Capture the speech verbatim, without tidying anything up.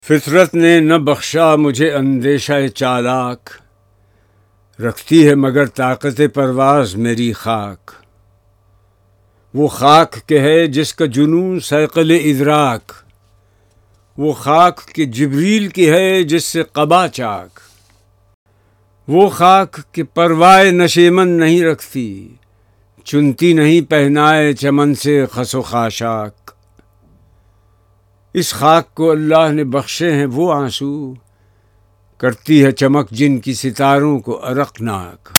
फितरत ने न बख्शा मुझे अंदेशा चालाक, रखती है मगर ताकत परवाज़ मेरी खाक। वो खाक के है जिसका जुनून सैक़ल इदराक, वो खाक के जिब्रील की है जिससे क़बा चाक। वो खाक के परवाए नशेमन नहीं रखती, चुनती नहीं पहनाए चमन से खसो खाशाक। इस खाक को अल्लाह ने बख्शे हैं वो आंसू, करती है चमक जिनकी सितारों को अरकनाक।